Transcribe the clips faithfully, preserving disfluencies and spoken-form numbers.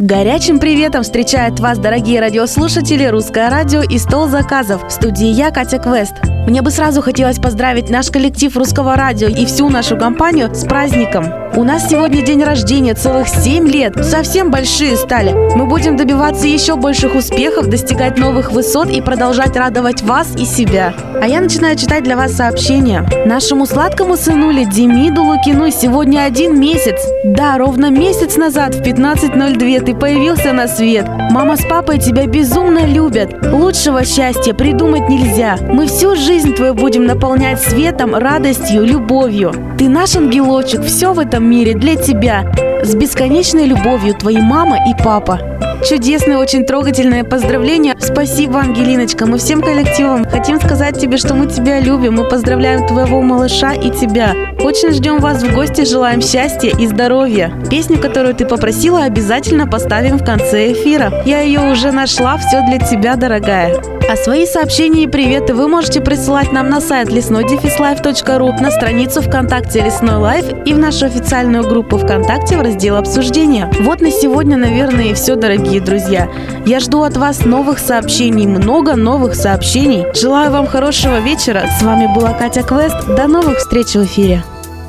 Горячим приветом встречает вас, дорогие радиослушатели, Русское радио и стол заказов. В студии я, Катя Квест. Мне бы сразу хотелось поздравить наш коллектив Русского радио и всю нашу компанию с праздником. У нас сегодня день рождения, целых семь лет. Совсем большие стали. Мы будем добиваться еще больших успехов, достигать новых высот и продолжать радовать вас и себя. А я начинаю читать для вас сообщения. Нашему сладкому сынуле Демиду Лукину сегодня один месяц. Да, ровно месяц назад в пятнадцать ноль два ты появился на свет. Мама с папой тебя безумно любят. Лучшего счастья придумать нельзя. Мы всю жизнь твою будем наполнять светом, радостью, любовью. Ты наш ангелочек, все в этом мире для тебя. С бесконечной любовью, твои мама и папа. Чудесные, очень трогательные поздравления. Спасибо, Ангелиночка. Мы всем коллективом хотим сказать тебе, что мы тебя любим. Мы поздравляем твоего малыша и тебя. Очень ждем вас в гости, желаем счастья и здоровья. Песню, которую ты попросила, обязательно поставим в конце эфира. Я ее уже нашла, все для тебя, дорогая. А свои сообщения и приветы вы можете присылать нам на сайт лесной дефис лайф точка ру, на страницу ВКонтакте Лесной Лайф и в нашу официальную группу ВКонтакте в раздел обсуждения. Вот на сегодня, наверное, и все, дорогие друзья. Я жду от вас новых сообщений, много новых сообщений. Желаю вам хорошего вечера. С вами была Катя Квест. До новых встреч в эфире.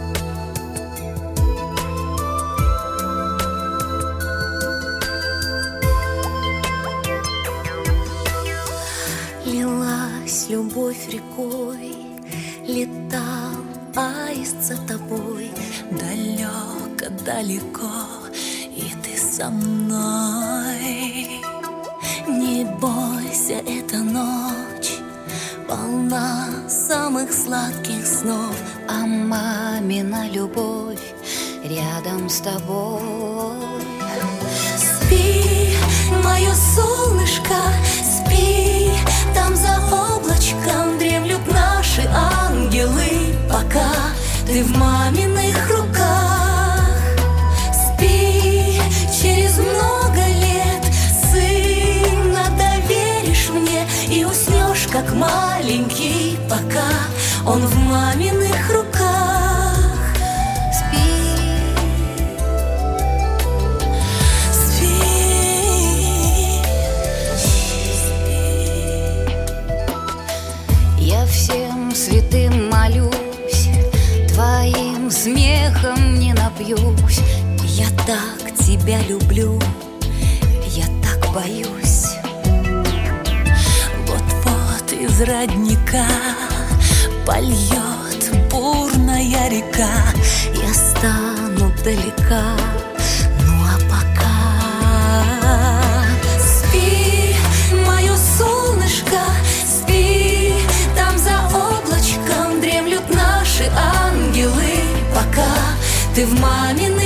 Лилась любовь рекой, летал аист за тобой, далеко-далеко, и ты со мной. Не бойся, эта ночь полна самых сладких снов, а мамина любовь рядом с тобой. Спи, мое солнышко, спи, там за облачком дремлют наши ангелы, пока ты в маминых руках. Спи, через много лет сына доверишь мне и уснешь, как маленький, пока он в маминых руках. Всем святым молюсь, твоим смехом не напьюсь. Я так тебя люблю, я так боюсь. Вот-вот из родника польет бурная река, я стану далека. Ну а пока спи, мое солнышко, спи, там за облачком дремлют наши ангелы, пока ты в маминой